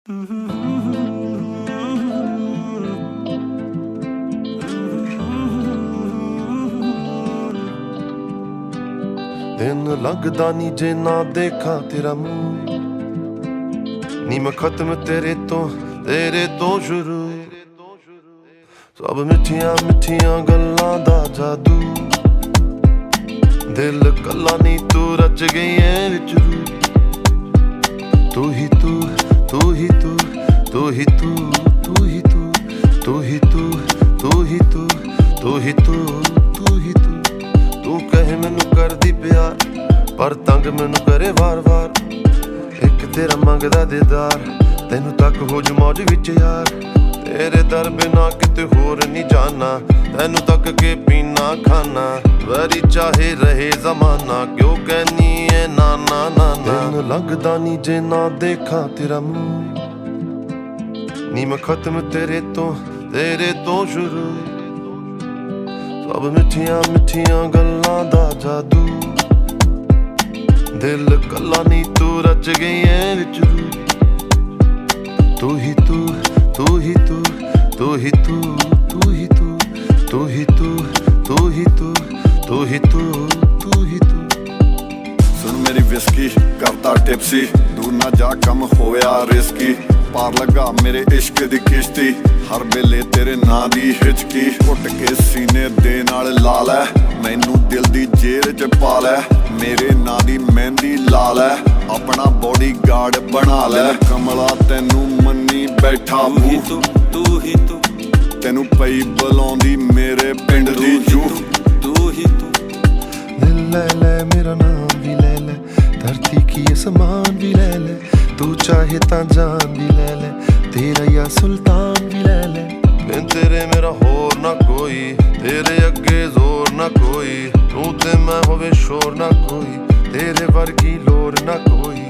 दिन लगदा नी जे ना देखा तेरा मुंह नी मैं खत्म तेरे तो शुरू सब मिठियां मिठियां गल्लां दा जादू दिल कल्ला नी तू रच गई है विच रू तू ही तू तू ही तू तू ही तू तू ही तू तू ही तू तू ही तू तू ही तू तू ही तू तू कहे मैनू कर दी प्यार पर तंग मैनू करे वार वार एक तेरा मंगदा दीदार तैनू तक हो जू मौज विच यार तेरे दर बिना किते होर नहीं जाना तैनू तक के पीना खाना वरी चाहे रहे जमाना क्यों कहनी है ना ना ना ना दिन लगदा नी जे ना देखा तेरा मुंह नी मैं खत्म तेरे तो शुरू सब मिठियां मिठियां गल्लां दा जादू दिल कल्ला नी तू रच गई है विच रू तू ही तू तू ही तू तू ही तू तू ही तू तू ही तू तू ही तू तू ही तू तू ही तू सुन मेरी विस्की करता टिप्सी दूर ना जा कम होया रिस्की पार लगा मेरे इश्क दी किश्ती हर वेले तेरे नां दी हिचकी घुट के सीने दे नाल ला लै मैनू दिल दी जेल च पा लै मेरे नां दी मेहंदी ला लै अपना बॉडी गार्ड बना लै कमला तैनू मन्नी बैठा तू ही तू तैनू पई बुलाउंदी मेरे पिंड दी जू तू ही तू दिल ले ले मेरा नाम भी ले ले धरती की आसमान भी ले ले तू चाहे ता जान भी ले ले तेरा या सुल्तान भी ले ले बिन तेरे मेरा होर ना कोई तेरे अगे जोर ना कोई तू ते मैं होवे शोर ना कोई तेरे वर्गी लोर ना कोई